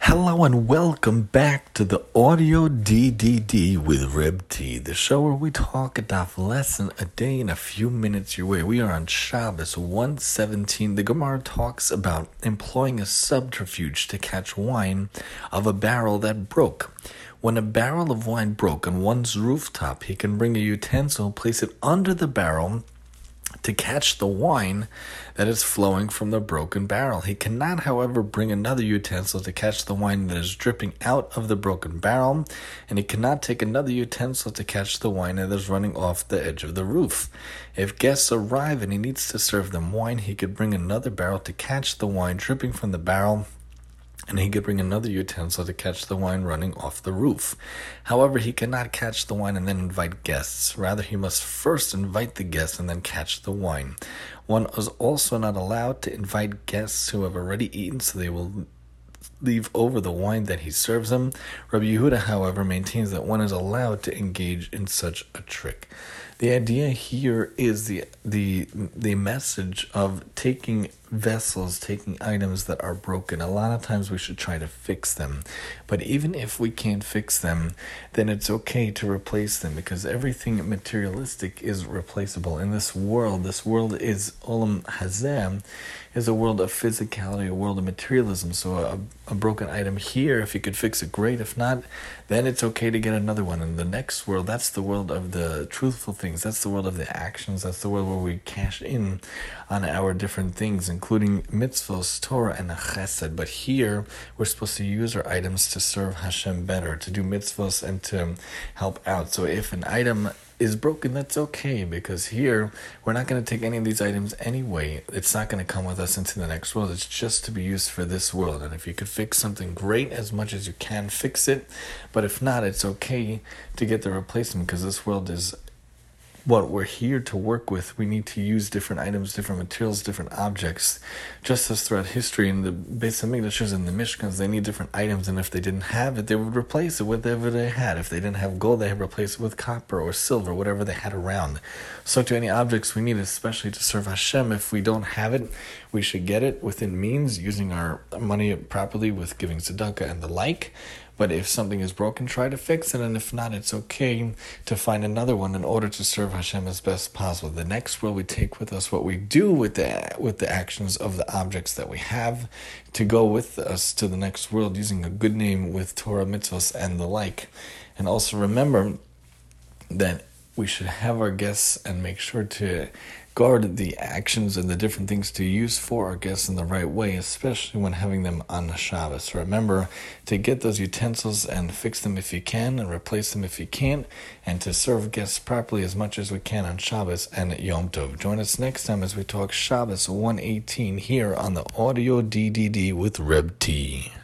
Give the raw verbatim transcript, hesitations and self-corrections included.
Hello and welcome back to the Audio D D D with Reb T, the show where we talk a daf lesson a day in a few minutes your way. We are on Shabbos one seventeen. The Gemara talks about employing a subterfuge to catch wine of a barrel that broke. When a barrel of wine broke on one's rooftop, he can bring a utensil, place it under the barrel to catch the wine that is flowing from the broken barrel. He cannot, however, bring another utensil to catch the wine that is dripping out of the broken barrel, and he cannot take another utensil to catch the wine that is running off the edge of the roof. If guests arrive and he needs to serve them wine, he could bring another barrel to catch the wine dripping from the barrel, and he could bring another utensil to catch the wine running off the roof. However, he cannot catch the wine and then invite guests. Rather, he must first invite the guests and then catch the wine. One is also not allowed to invite guests who have already eaten, so they will leave over the wine that he serves them. Rabbi Yehuda, however, maintains that one is allowed to engage in such a trick. The idea here is the the the message of taking vessels, taking items that are broken. A lot of times we should try to fix them. But even if we can't fix them, then it's okay to replace them, because everything materialistic is replaceable. In this world, this world is Olam Hazeh, is a world of physicality, a world of materialism. So a, a broken item here, if you could fix it, great. If not, then it's okay to get another one. In the next world, that's the world of the truthful things. That's the world of the actions. That's the world where we cash in on our different things, including mitzvos, Torah, and chesed. But here, we're supposed to use our items to serve Hashem better, to do mitzvos and to help out. So if an item is broken, that's okay, because here, we're not going to take any of these items anyway. It's not going to come with us into the next world. It's just to be used for this world. And if you could fix something, great, as much as you can fix it. But if not, it's okay to get the replacement, because this world is what we're here to work with. We need to use different items, different materials, different objects. Just as throughout history, in the Beis Hamikdash and the Mishkans, they need different items, and if they didn't have it, they would replace it with whatever they had. If they didn't have gold, they would replace it with copper or silver, whatever they had around. So to any objects we need, especially to serve Hashem, if we don't have it, we should get it within means, using our money properly with giving tzedakah and the like. But if something is broken, try to fix it, and if not, it's okay to find another one in order to serve Hashem as best possible. The next world, we take with us what we do with the with the actions of the objects that we have to go with us to the next world, using a good name with Torah, mitzvahs, and the like. And also remember that we should have our guests and make sure to guard the actions and the different things to use for our guests in the right way, especially when having them on Shabbos. Remember to get those utensils and fix them if you can, and replace them if you can't, and to serve guests properly as much as we can on Shabbos and Yom Tov. Join us next time as we talk Shabbos one eighteen here on the Audio D D D with Reb T.